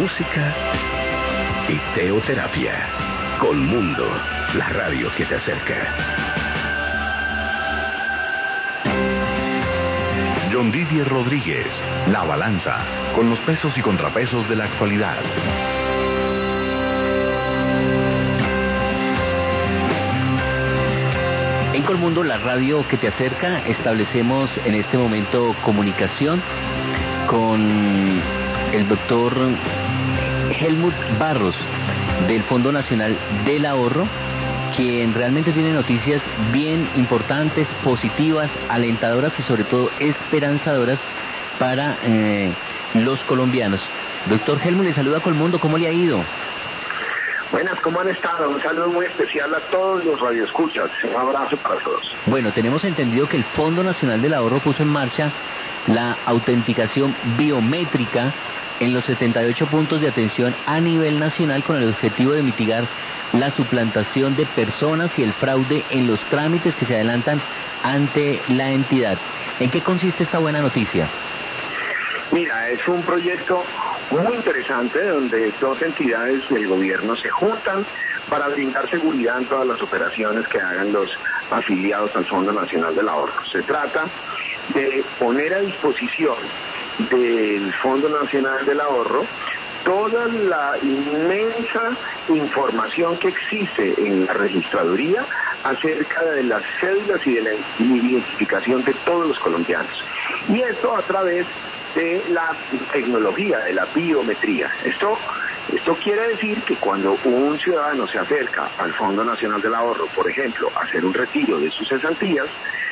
música y teoterapia. Colmundo, la radio que te acerca. John Didier Rodríguez, La Balanza, con los pesos y contrapesos de la actualidad. En Colmundo, la radio que te acerca, establecemos en este momento comunicación con el doctor Helmut Barros del Fondo Nacional del Ahorro, quien realmente tiene noticias bien importantes, positivas, alentadoras y sobre todo esperanzadoras para los colombianos. Doctor Helmut, le saluda a Colmundo, ¿cómo le ha ido? Buenas, ¿cómo han estado? Un saludo muy especial a todos los radioescuchas. Un abrazo para todos. Bueno, tenemos entendido que el Fondo Nacional del Ahorro puso en marcha la autenticación biométrica en los 78 puntos de atención a nivel nacional con el objetivo de mitigar la suplantación de personas y el fraude en los trámites que se adelantan ante la entidad. ¿En qué consiste esta buena noticia? Mira, es un proyecto muy interesante donde dos entidades del gobierno se juntan para brindar seguridad en todas las operaciones que hagan los afiliados al Fondo Nacional del Ahorro. Se trata de poner a disposición del Fondo Nacional del Ahorro toda la inmensa información que existe en la registraduría acerca de las cédulas y de la identificación de todos los colombianos. Y esto a través de la tecnología, de la biometría. Esto quiere decir que cuando un ciudadano se acerca al Fondo Nacional del Ahorro, por ejemplo, a hacer un retiro de sus cesantías,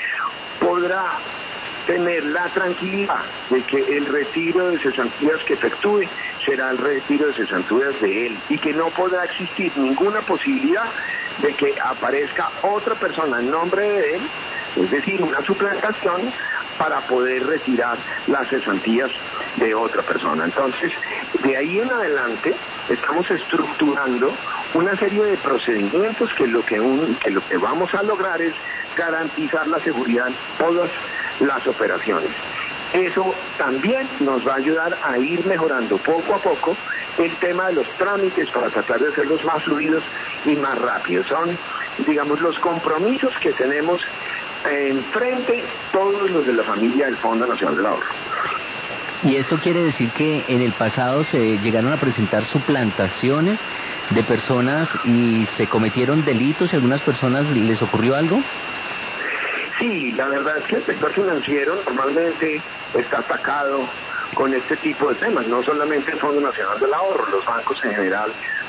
podrá tener la tranquilidad de que el retiro de cesantías que efectúe será el retiro de cesantías de él y que no podrá existir ninguna posibilidad de que aparezca otra persona en nombre de él, es decir, una suplantación para poder retirar las cesantías de otra persona. Entonces, de ahí en adelante estamos estructurando una serie de procedimientos que lo que vamos a lograr es garantizar la seguridad en todas las operaciones. Eso también nos va a ayudar a ir mejorando poco a poco el tema de los trámites para tratar de hacerlos más fluidos y más rápidos. Son, digamos, los compromisos que tenemos enfrente todos los de la familia del Fondo Nacional del Ahorro. ¿Y esto quiere decir que en el pasado se llegaron a presentar suplantaciones de personas y se cometieron delitos y a algunas personas les ocurrió algo? Sí, la verdad es que el sector financiero normalmente está atacado con este tipo de temas, no solamente el Fondo Nacional del Ahorro, los bancos en general